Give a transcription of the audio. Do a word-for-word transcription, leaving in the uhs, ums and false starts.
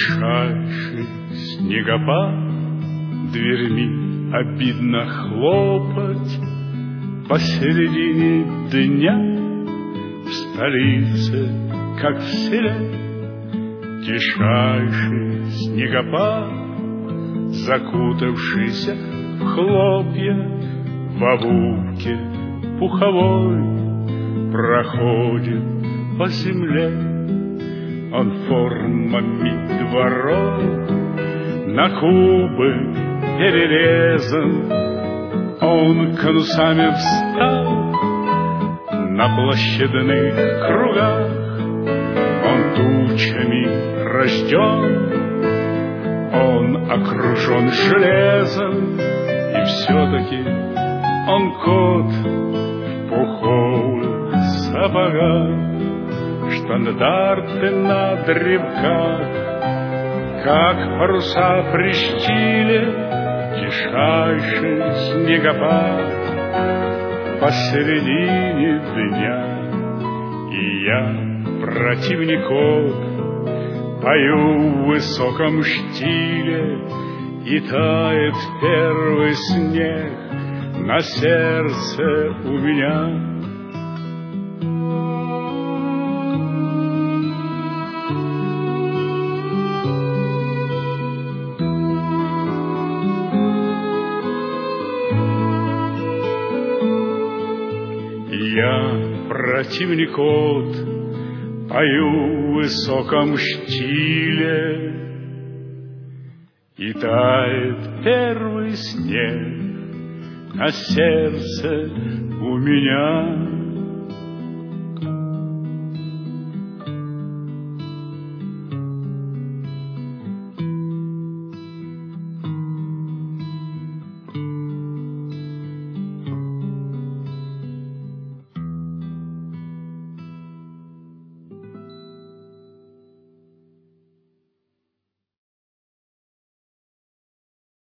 Тишайший снегопад, дверьми обидно хлопать посередине дня. В столице, как в селе, тишайший снегопад, закутавшийся в хлопья, в обувке пуховой, проходит по земле. Он формами дворов на кубы перерезан, он конусами встал на площадных кругах, он тучами рожден, он окружен железом, и все-таки он кот в пуховых сапогах. Штандарты на древках, как паруса при штиле, тишайший снегопад посередине дня. И я, противник кот, пою в высоком штиле, и тает первый снег на сердце у меня. Я, противник кот, пою в высоком штиле, и тает первый снег на сердце у меня.